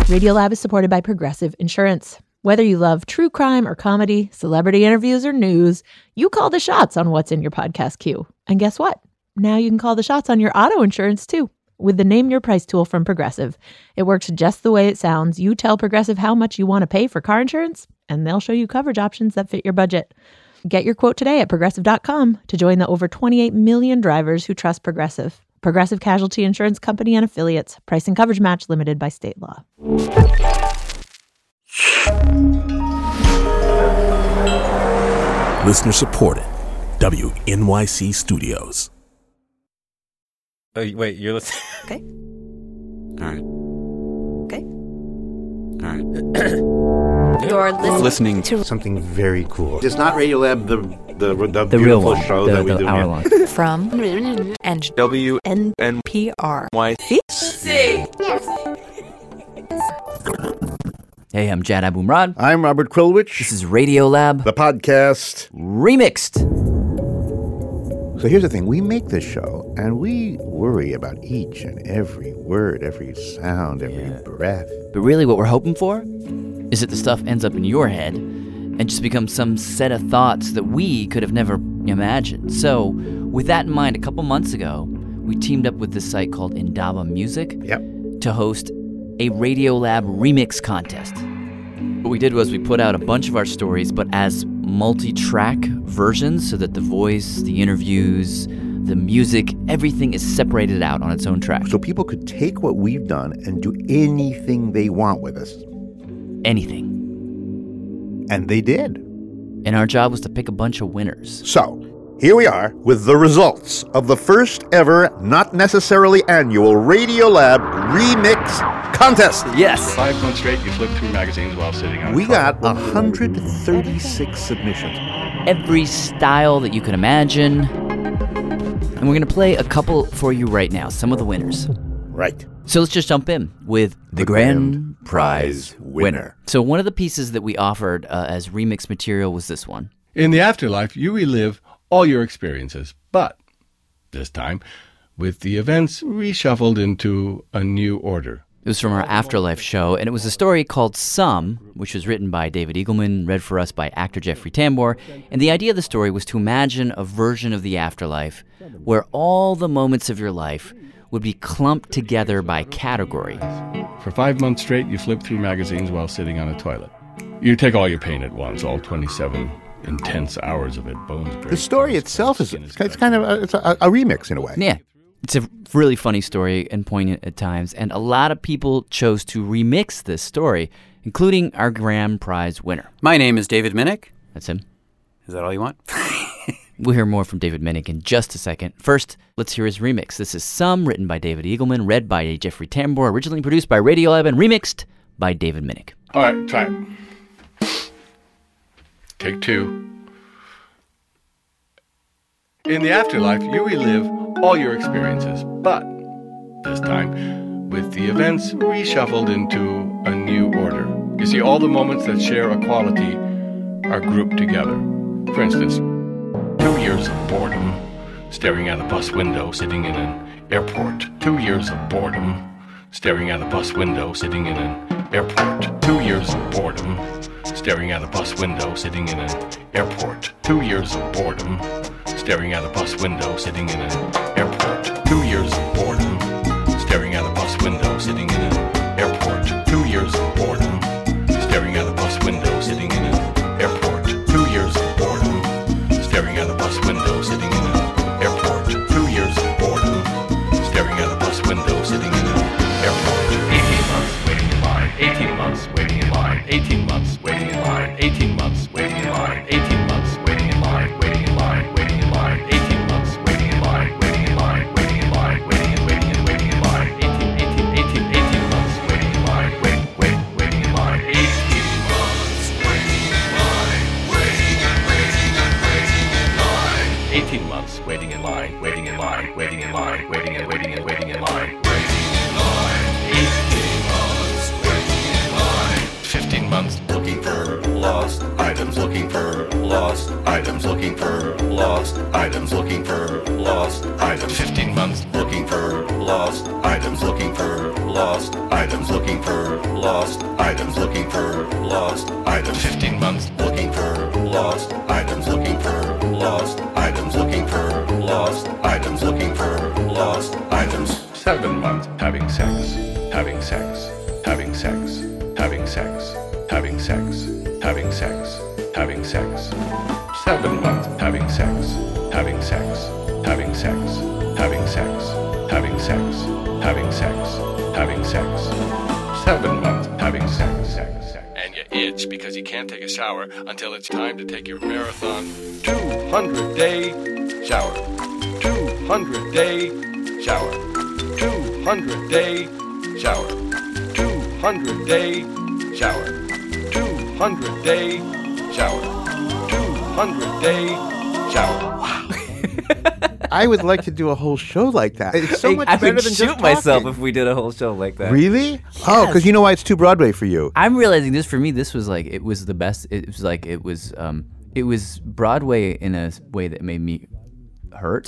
Radiolab is supported by Progressive Insurance. Whether you love true crime or comedy, celebrity interviews or news, you call the shots on what's in your podcast queue. And guess what? Now you can call the shots on your auto insurance too with the Name Your Price tool from Progressive. It works just the way it sounds. You tell Progressive how much you want to pay for car insurance, and they'll show you coverage options that fit your budget. Get your quote today at Progressive.com to join the over 28 million drivers who trust Progressive. Progressive Casualty Insurance Company and Affiliates. Price and coverage match limited by state law. Listener supported. WNYC Studios. Oh, wait, you're listening? Okay. All right. Okay. All right. You're listening to something very cool. It's not Radiolab, the real beautiful one, show that we do hour here. long. from and WNPR. Hey, I'm Jad Abumrad. I'm Robert Krulwich. This is Radiolab, the podcast remixed. So here's the thing. We make this show, and we worry about each and every word, every sound, every breath. But really what we're hoping for is that the stuff ends up in your head and just becomes some set of thoughts that we could have never imagined. So with that in mind, a couple months ago, we teamed up with this site called Indaba Music to host a Radiolab remix contest. What we did was we put out a bunch of our stories, but as multi-track versions so that the voice, the interviews, the music, everything is separated out on its own track. So people could take what we've done and do anything they want with us. Anything. And they did. And our job was to pick a bunch of winners. So, here we are with the results of the first ever, not necessarily annual, Radiolab Remix Contest. Yes. 5 months straight, you flip through magazines while sitting on a We car. got 136 submissions. Every style that you can imagine. And we're going to play a couple for you right now, some of the winners. Right. So let's just jump in with the grand prize winner. So one of the pieces that we offered as remix material was this one. In the afterlife, you relive all your experiences, but this time with the events reshuffled into a new order. It was from our Afterlife show, and it was a story called Some, which was written by David Eagleman, read for us by actor Jeffrey Tambor, and the idea of the story was to imagine a version of the afterlife where all the moments of your life would be clumped together by category. For 5 months straight, you flip through magazines while sitting on a toilet. You take all your pain at once, all 27 intense hours of it, bones break. The story itself is it's kind of a remix in a way. Yeah. It's a really funny story and poignant at times, and a lot of people chose to remix this story, including our grand prize winner. My name is David Minnick. That's him. Is that all you want? We'll hear more from David Minnick in just a second. First, let's hear his remix. This is Some, written by David Eagleman, read by Jeffrey Tambor, originally produced by Radiolab, and remixed by David Minnick. All right, try it. Take two. In the afterlife, you relive all your experiences, but this time with the events reshuffled into a new order. You see, all the moments that share a quality are grouped together. For instance, 2 years of boredom, staring at a bus window sitting in an airport. 2 years of boredom, staring at a bus window sitting in an airport. 2 years of boredom, staring at a bus window sitting in an airport. 2 years of boredom, staring at a bus window sitting in an airport. 2 years of boredom, staring at a bus window sitting in an airport. 2 years of boredom, staring at a bus window sitting in an airport. 2 years of boredom, staring at a bus window sitting in an airport. 2 years of boredom, staring at a bus window sitting in an airport. 18 months waiting in line, 18 months waiting in line, 18 months waiting in line, 18 months waiting in line, 18 months waiting in line, waiting in line, waiting in line, 18 months waiting in line, waiting in line, waiting in line, waiting in line, 18 months waiting in line, waiting in line, 18 months waiting in line, waiting in line, 18 months waiting in line, waiting in line, waiting in line, waiting in line, 18 months waiting in line, 15 months looking for lost items, looking for lost items, looking for lost items, looking for lost items. 15 months looking for lost items, looking for lost items, looking for lost items, looking for lost items. 15 months looking for lost items, looking for lost items, looking for lost items, looking for lost items. 7 months having sex, having sex, having sex, having sex, having sex, having sex, having sex. 7 months having sex, having sex, having sex, having sex, having sex, having sex, having sex. 7 months having sex, and you itch because you can't take a shower until it's time to take your marathon 200-day shower. 200-day shower. 200-day shower. 200-day shower. 200-day shower. 200-day shower. I would like to do a whole show like that. It's so much I better would than shoot just myself talking. if we did a whole show like that. Really? Oh, because you know why it's too Broadway for you. I'm realizing this for me. This was like it was the best. It was like it was Broadway in a way that made me hurt,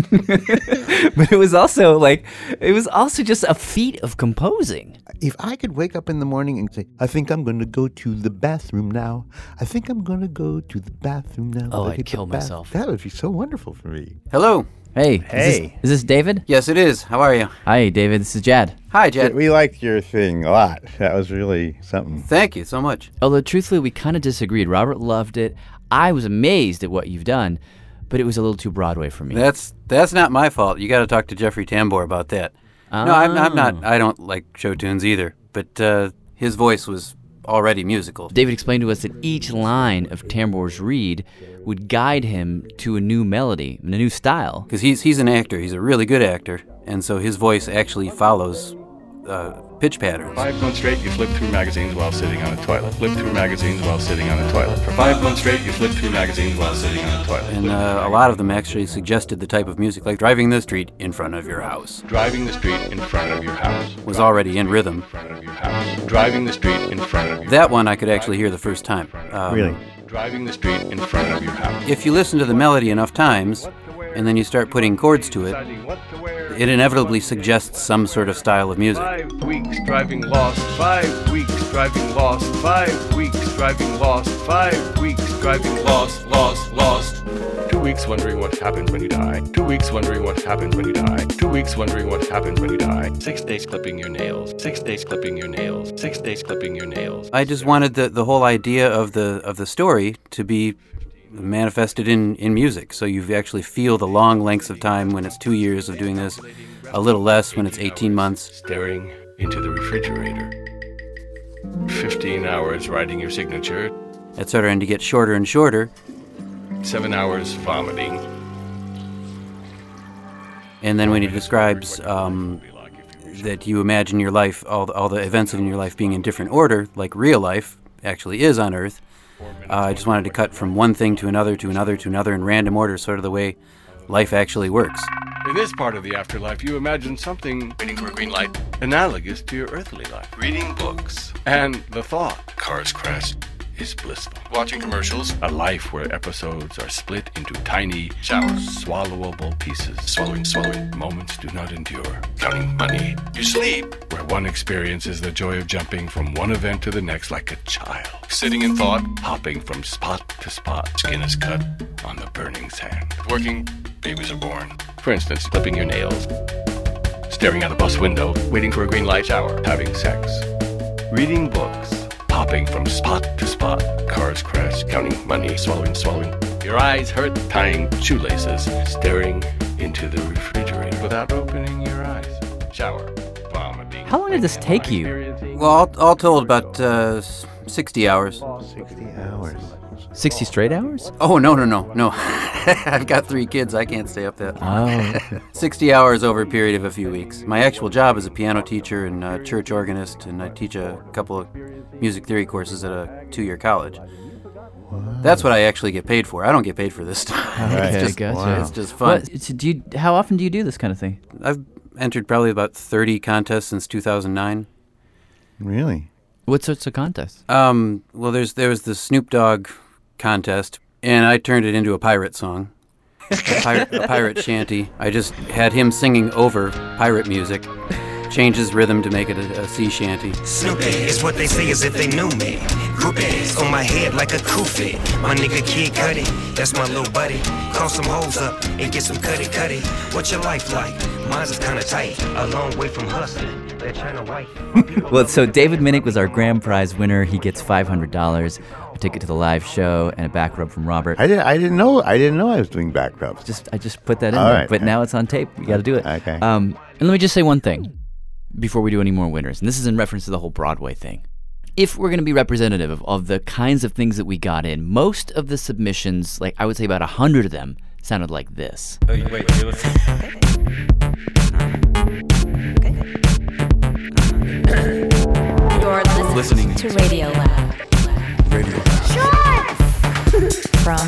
but it was also just a feat of composing. If I could wake up in the morning and say, I think I'm going to go to the bathroom now. I think I'm going to go to the bathroom now. Oh, I'll I'd get kill the bath." myself. That would be so wonderful for me. Hello. Hey, Hey. is this David? Yes, it is. How are you? Hi, David. This is Jad. Hi, Jed. We liked your thing a lot. That was really something. Thank you so much. Although truthfully, we kind of disagreed. Robert loved it. I was amazed at what you've done, but it was a little too Broadway for me. That's not my fault. You got to talk to Jeffrey Tambor about that. No, I'm not. I don't like show tunes either. But his voice was already musical. David explained to us that each line of Tambor's read would guide him to a new melody, a new style. Because he's an actor. He's a really good actor. And so his voice actually follows pitch patterns. 5 months straight, you flip through magazines while sitting on a toilet. Flip through magazines while sitting on a toilet. For 5 months straight, you flip through magazines while sitting on a toilet. And a lot of them actually suggested the type of music, like driving the street in front of your house. Driving the street in front of your house. Was already in rhythm. In front of your house. Driving the street in front of your That one I could actually hear the first time. Really? Driving the street in front of your house. If you listen to the melody enough times, and then you start putting chords to it, Deciding what to wear. it inevitably suggests some sort of style of music. 5 weeks driving lost. 5 weeks driving lost. 5 weeks driving lost. 5 weeks driving lost, lost, lost. 2 weeks wondering what happens when you die. 2 weeks wondering what happens when you die. 2 weeks wondering what happens when you die. 6 days clipping your nails. 6 days clipping your nails. 6 days clipping your nails. I just wanted the whole idea of the story to be manifested in music, so you actually feel the long lengths of time when it's 2 years of doing this, a little less when it's 18 months. Staring into the refrigerator. 15 hours writing your signature. Etc., and to get shorter and shorter. 7 hours vomiting. And then when he describes that you imagine your life, all the events in your life being in different order, like real life actually is on Earth, I just wanted to cut from one thing to another, to another, to another in random order, sort of the way life actually works. In this part of the afterlife, you imagine something waiting for a green light, analogous to your earthly life. Reading books. And the thought, cars crash, is blissful. Watching commercials, a life where episodes are split into tiny, swallowable pieces. Swallowing. Moments do not endure. Counting money. You sleep, where one experiences the joy of jumping from one event to the next like a child. Sitting in thought, hopping from spot to spot. Skin is cut on the burning sand. Working, babies are born. For instance, clipping your nails. Staring out a bus window, waiting for a green light, shower, having sex. Reading books, hopping from spot to spot. Cars crash, counting money, swallowing. Your eyes hurt, tying shoelaces. Staring into the refrigerator without opening your eyes. Shower, vomiting. How long did this take you? Well, all told, about 60 hours. 60 hours. 60 straight hours? Oh, no. I've got 3 kids. I can't stay up that long. Oh. 60 hours over a period of a few weeks. My actual job is a piano teacher and a church organist, and I teach a couple of music theory courses at a 2-year college. Wow. That's what I actually get paid for. I don't get paid for this stuff. Okay, It's gotcha. just fun. How often do you do this kind of thing? I've entered probably about 30 contests since 2009. Really? What sorts of contests? Well, there was the Snoop Dogg contest, and I turned it into a pirate song, a pirate shanty. I just had him singing over pirate music, changes rhythm to make it a sea shanty. Snoopy is what they say as if they knew me. Groupies on my head like a kufi. My nigga Kid Cudi, that's my little buddy. Call some hoes up and get some cutty. What's your life like? Mine's is kinda tight, a long way from hustling. They're trying to wipe. Well, so David Minnick was our grand prize winner. He gets $500, a ticket to the live show, and a back rub from Robert. I didn't know I was doing back rubs. I just put that in All there, right. but now it's on tape. You got to do it. Okay. And let me just say one thing before we do any more winners, and this is in reference to the whole Broadway thing. If we're going to be representative of the kinds of things that we got in, most of the submissions, like I would say about 100 of them, sounded like this. Oh, wait, you're You're listening to Radio Lab. Radio Lab. From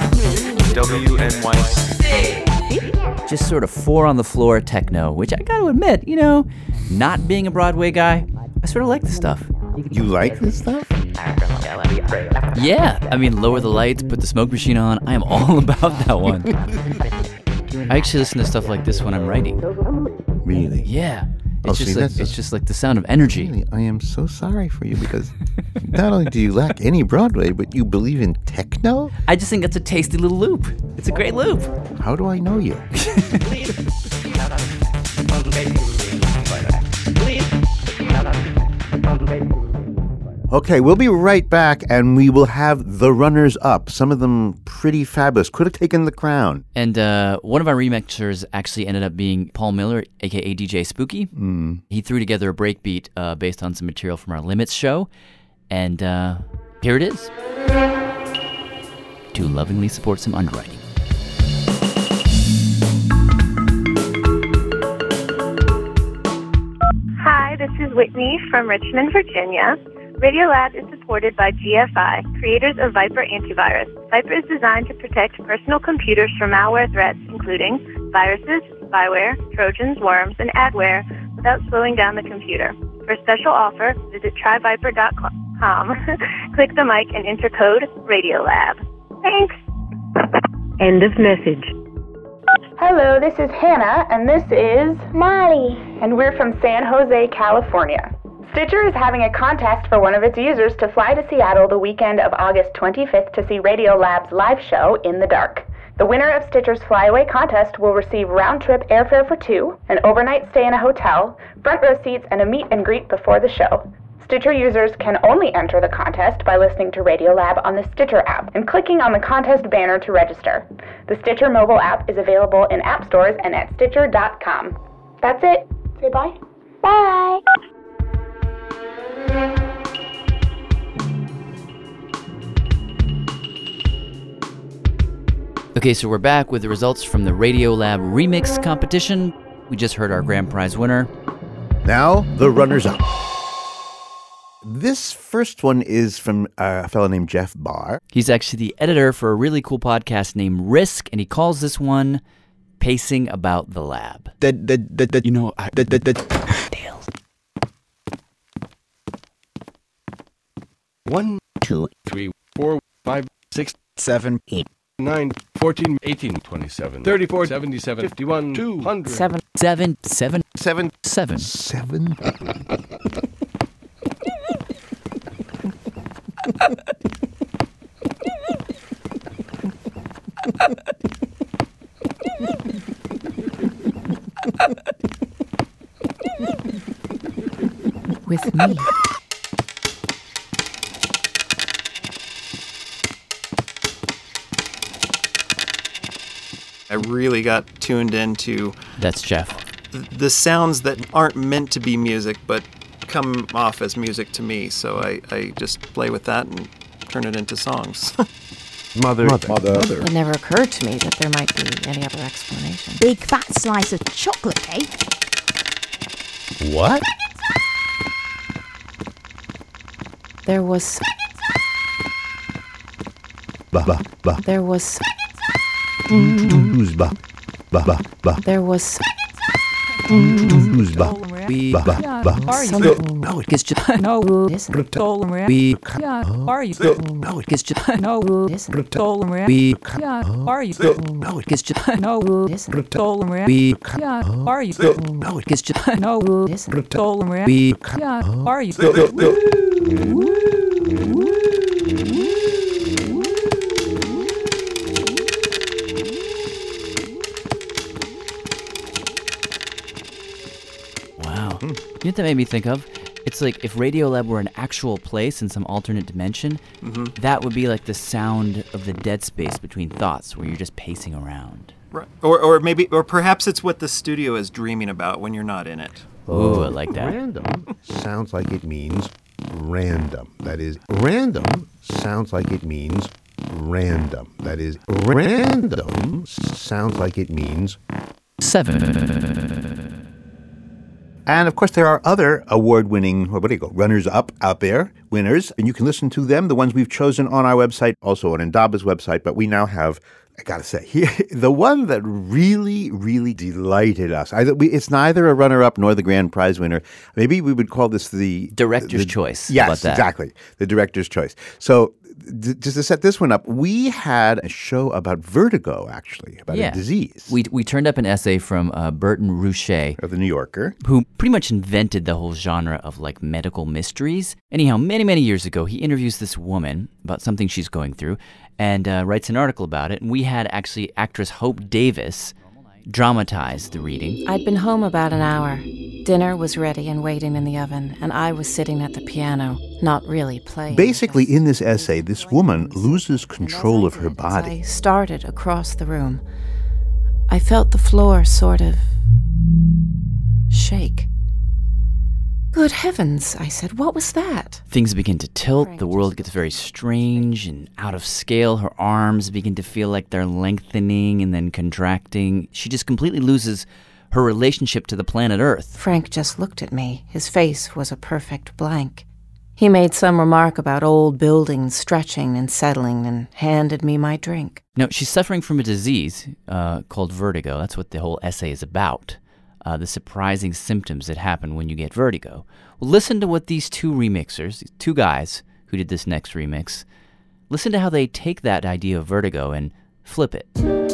WNYC. Just sort of 4 on the floor techno, which I got to admit, not being a Broadway guy, I sort of like the stuff. You like this stuff? Yeah, I mean, lower the lights, put the smoke machine on. I am all about that one. I actually listen to stuff like this when I'm writing. Really? Yeah. It's see, it's just like the sound of energy. Really, I am so sorry for you because not only do you lack any Broadway, but you believe in techno? I just think it's a tasty little loop. It's a great loop. How do I know you? Okay, we'll be right back, and we will have the runners-up. Some of them pretty fabulous. Could have taken the crown. And one of our remixers actually ended up being Paul Miller, a.k.a. DJ Spooky. He threw together a breakbeat based on some material from our Limits show. And here it is. To lovingly support some underwriting. Hi, this is Whitney from Richmond, Virginia. Radiolab is supported by GFI, creators of Viper Antivirus. Viper is designed to protect personal computers from malware threats, including viruses, spyware, trojans, worms, and adware without slowing down the computer. For a special offer, visit tryviper.com, click the mic, and enter code Radiolab. Thanks. End of message. Hello, this is Hannah, and this is Molly, and we're from San Jose, California. Stitcher is having a contest for one of its users to fly to Seattle the weekend of August 25th to see Radiolab's live show, In the Dark. The winner of Stitcher's Flyaway contest will receive round-trip airfare for 2, an overnight stay in a hotel, front row seats, and a meet and greet before the show. Stitcher users can only enter the contest by listening to Radiolab on the Stitcher app and clicking on the contest banner to register. The Stitcher mobile app is available in app stores and at Stitcher.com. That's it. Say bye. Bye. Okay, so we're back with the results from the Radiolab Remix competition. We just heard our grand prize winner. Now, the runners-up. This first one is from a fellow named Jeff Barr. He's actually the editor for a really cool podcast named Risk, and he calls this one Pacing About the Lab. Dales. 1, 2, 3, 4, 5, 6, 7, 8, 9, 14, 18, 27, 34, 77, 51, 200. 7. With me. I really got tuned into That's Jeff. The sounds that aren't meant to be music but come off as music to me, so I just play with that and turn it into songs. Mother. It never occurred to me that there might be any other explanation. Big fat slice of chocolate cake. What? There was... There was... Who's ba? There was... We No, it gets just No, we are you? no, it gets just No, we are you? no, it gets just No, we are you? no, it gets just No, we are you? Wow. You know what that made me think of? It's like if Radiolab were an actual place in some alternate dimension, that would be like the sound of the dead space between thoughts where you're just pacing around. Right. Or perhaps it's what the studio is dreaming about when you're not in it. Ooh, I like that. Random sounds like it means random. That is, random sounds like it means random. That is, random sounds like it means 7. And, of course, there are other award-winning, runners-up out there, winners, and you can listen to them, the ones we've chosen on our website, also on Indaba's website, but we now have, I gotta say, here, the one that really, really delighted us. It's neither a runner-up nor the grand prize winner. Maybe we would call this the Director's choice. Yes, about that. Exactly, the director's choice. So, just to set this one up, we had a show about vertigo, actually, about a disease. We turned up an essay from Burton Rouchet of The New Yorker, who pretty much invented the whole genre of like medical mysteries. Anyhow, many, many years ago, he interviews this woman about something she's going through and writes an article about it. And we had actually actress Hope Davis dramatize the reading. I'd been home about an hour. Dinner was ready and waiting in the oven, and I was sitting at the piano, not really playing. Basically, in this essay, this woman loses control of her body. I started across the room. I felt the floor sort of shake. Good heavens, I said, what was that? Things begin to tilt, the world gets very strange and out of scale. Her arms begin to feel like they're lengthening and then contracting. She just completely loses her relationship to the planet Earth. Frank just looked at me. His face was a perfect blank. He made some remark about old buildings stretching and settling and handed me my drink. Now, she's suffering from a disease called vertigo. That's what the whole essay is about. The surprising symptoms that happen when you get vertigo. Well, listen to what these two remixers, these two guys who did this next remix, listen to how they take that idea of vertigo and flip it.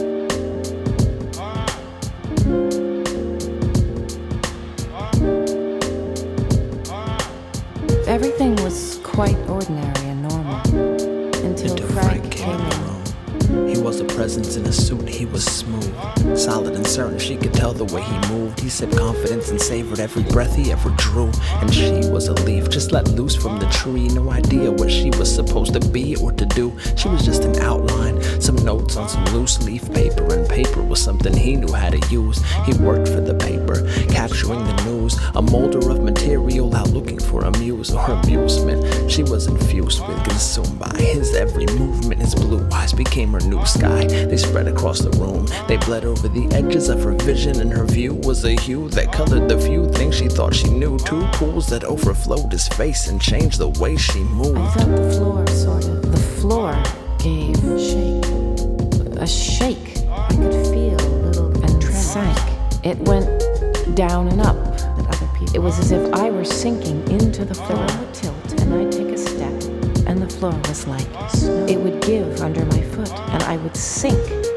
Everything was quite ordinary and normal until Frank came in. He was a presence in a suit, he was smooth, solid and certain, she could tell the way he moved. He sipped confidence and savored every breath he ever drew. And she was a leaf, just let loose from the tree. No idea what she was supposed to be or to do. She was just an outline, some notes on some loose leaf paper. And paper was something he knew how to use. He worked for the paper, capturing the news. A molder of material out looking for amuse or amusement. She was infused with, consumed by his every movement. His blue eyes became her new sky. They spread across the room. They bled over the edges of her vision, and her view was a hue that colored the few things she thought she knew. Two pools that overflowed his face and changed the way she moved. I felt the floor sort of. The floor gave a shake. I could feel a little and sank. It went down and up at other people. It was as if I were sinking into the floor. It would tilt, and I'd take a step, and the floor was like snow. It would give under my foot, and I would sink.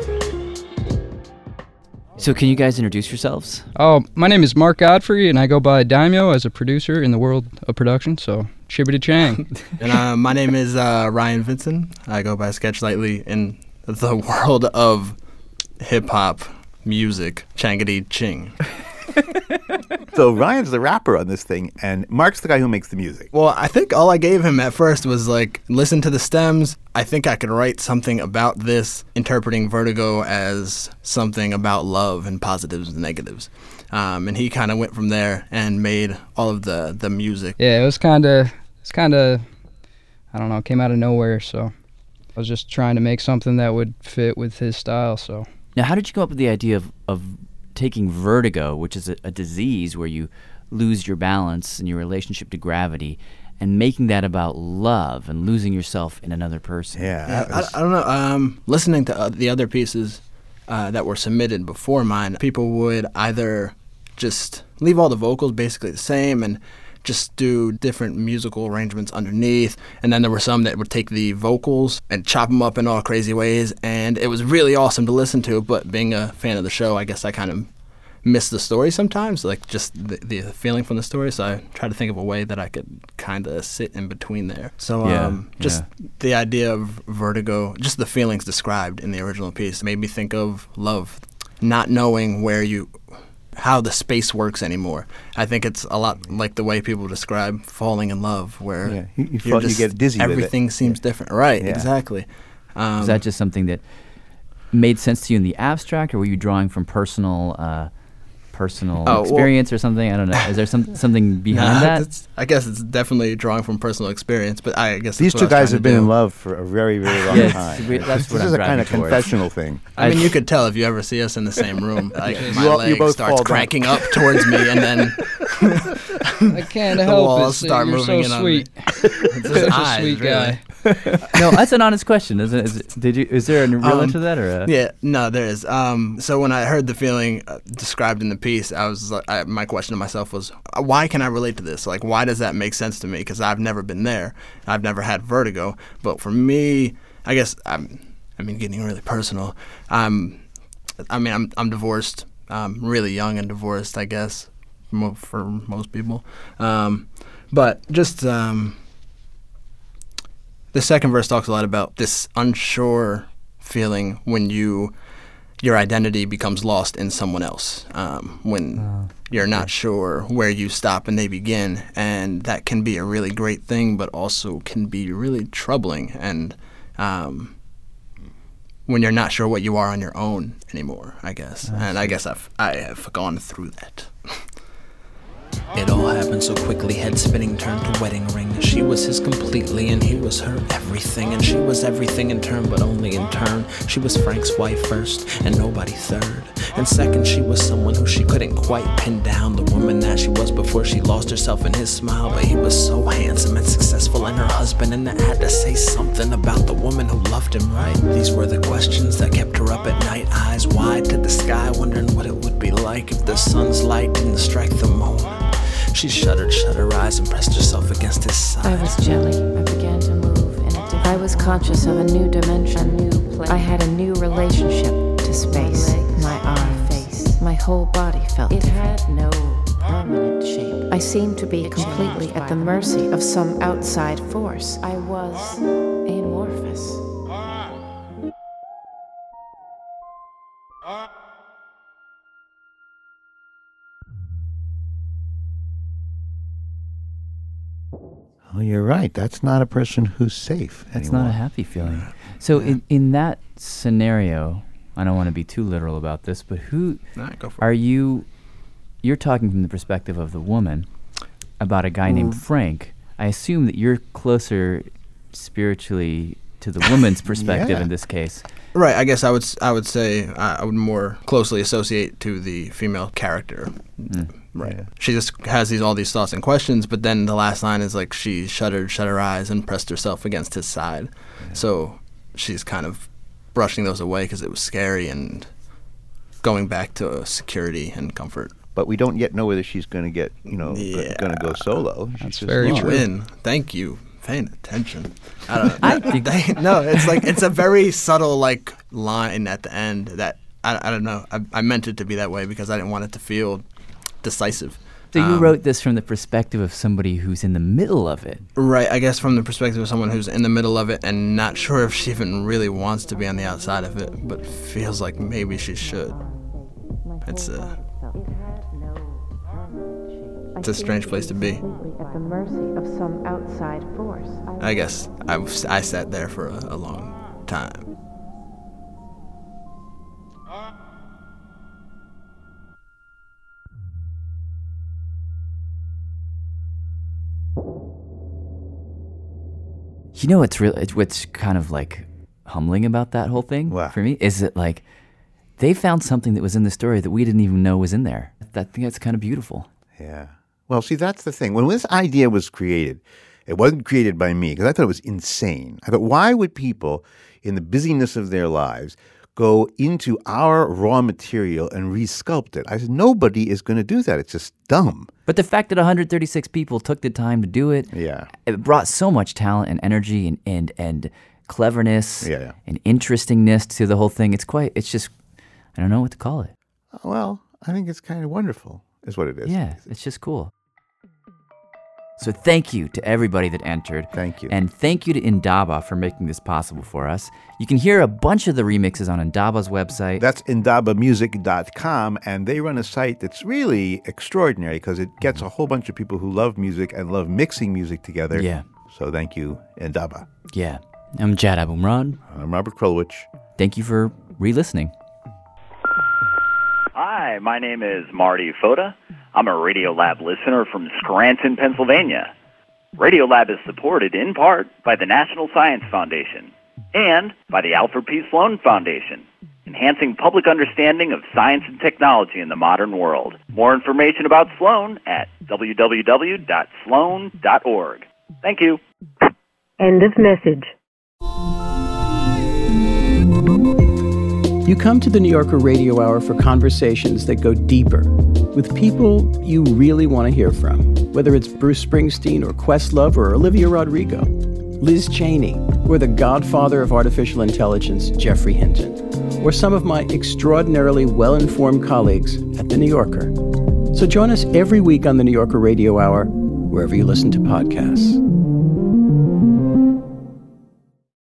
So can you guys introduce yourselves? Oh, my name is Mark Godfrey, and I go by Daimyo as a producer in the world of production, so Shibbity Chang. And my name is Ryan Vincent. I go by Sketch Lightly in the world of hip-hop music, Changity Ching. So Ryan's the rapper on this thing, and Mark's the guy who makes the music. Well, I think all I gave him at first was like, listen to the stems. I think I could write something about this, interpreting vertigo as something about love and positives and negatives. And he kind of went from there and made all of the music. Yeah, it was kind of, I don't know, came out of nowhere. So I was just trying to make something that would fit with his style. So now, how did you come up with the idea of taking vertigo, which is a disease where you lose your balance and your relationship to gravity, and making that about love and losing yourself in another person? I don't know. Listening to the other pieces that were submitted before mine, people would either just leave all the vocals basically the same and just do different musical arrangements underneath. And then there were some that would take the vocals and chop them up in all crazy ways. And it was really awesome to listen to. But being a fan of the show, I guess I kind of miss the story sometimes, like just the feeling from the story. So I try to think of a way that I could kind of sit in between there. So the idea of Vertigo, just the feelings described in the original piece made me think of love, not knowing how the space works anymore. I think it's a lot like the way people describe falling in love, where you get dizzy with it. Everything seems different. Right, exactly. Is that just something that made sense to you in the abstract, or were you drawing from personal experience or something? I don't know. Is there something behind that? I guess it's definitely drawing from personal experience, but I guess these two guys have been in love for a very, very long time. That's what this is a kind of confessional thing. I mean, you could tell if you ever see us in the same room. Like my leg both starts cranking up towards me, and then I can't help walls it. start You're moving so in sweet. on me. Such a sweet guy. No, that's an honest question. Is there a real answer to that, or Yeah, no, there is. So when I heard the feeling described in the piece, I was like, my question to myself was, why can I relate to this? Like, why does that make sense to me? Because I've never been there. I've never had vertigo. But for me, I guess getting really personal. I'm divorced. Really young and divorced, I guess, for most people. But just the second verse talks a lot about this unsure feeling when your identity becomes lost in someone else, when you're not sure where you stop and they begin, and that can be a really great thing, but also can be really troubling, and when you're not sure what you are on your own anymore, I guess. And I guess I have gone through that. It all happened so quickly, head spinning turned to wedding ring. She was his completely and he was her everything, and she was everything in turn, but only in turn. She was Frank's wife first and nobody third, and second she was someone who she couldn't quite pin down, the woman that she was before she lost herself in his smile. But he was so handsome and successful and her husband, and I had to say something about the woman who loved him right. These were the questions that kept her up at night, eyes wide to the sky, wondering what it would be like if the sun's light didn't strike the moon. She shuddered, shut her eyes, and pressed herself against his side. I was jelly. I began to move in a different I was conscious of a new dimension, a new place. I had a new relationship to space. My arm, face, my whole body felt it had no permanent shape. I seemed to be completely at the mercy of some outside force. I was amorphous. Oh, you're right. That's not a person who's safe That's anymore. not a happy feeling. So in that scenario, I don't want to be too literal about this, but who go for are you? You're talking from the perspective of the woman about a guy named Frank. I assume that you're closer spiritually to the woman's perspective in this case. Right. I guess I would say I would more closely associate to the female character. Right. Yeah. She just has all these thoughts and questions, but then the last line is like she shut her eyes and pressed herself against his side. Yeah. So she's kind of brushing those away because it was scary and going back to security and comfort. But we don't yet know whether she's going to get, going to go solo. That's very true. Win. Thank you. Paying attention. I don't know. No, it's like it's a very subtle like line at the end that I don't know. I meant it to be that way because I didn't want it to feel decisive. So you wrote this from the perspective of somebody who's in the middle of it. Right, I guess from the perspective of someone who's in the middle of it and not sure if she even really wants to be on the outside of it, but feels like maybe she should. It's a strange place to be. At the mercy of some outside force. I guess I sat there for a long time. You know what's kind of like humbling about that whole thing for me is that like they found something that was in the story that we didn't even know was in there. I think that's kind of beautiful. Yeah. Well, see, that's the thing. When this idea was created, it wasn't created by me because I thought it was insane. I thought, why would people in the busyness of their lives go into our raw material and resculpt it. I said, nobody is going to do that. It's just dumb. But the fact that 136 people took the time to do it, it brought so much talent and energy and cleverness and interestingness to the whole thing. It's just, I don't know what to call it. Well, I think it's kind of wonderful, is what it is. Yeah, it's just cool. So thank you to everybody that entered. Thank you. And thank you to Indaba for making this possible for us. You can hear a bunch of the remixes on Indaba's website. That's indabamusic.com, and they run a site that's really extraordinary because it gets a whole bunch of people who love music and love mixing music together. Yeah. So thank you, Indaba. Yeah. I'm Jad Abumrad. I'm Robert Krulwich. Thank you for re-listening. Hi, my name is Marty Foda. I'm a Radiolab listener from Scranton, Pennsylvania. Radiolab is supported in part by the National Science Foundation and by the Alfred P. Sloan Foundation, enhancing public understanding of science and technology in the modern world. More information about Sloan at www.sloan.org. Thank you. End of message. You come to the New Yorker Radio Hour for conversations that go deeper with people you really want to hear from, whether it's Bruce Springsteen or Questlove or Olivia Rodrigo, Liz Cheney, or the godfather of artificial intelligence, Geoffrey Hinton, or some of my extraordinarily well-informed colleagues at The New Yorker. So join us every week on the New Yorker Radio Hour, wherever you listen to podcasts.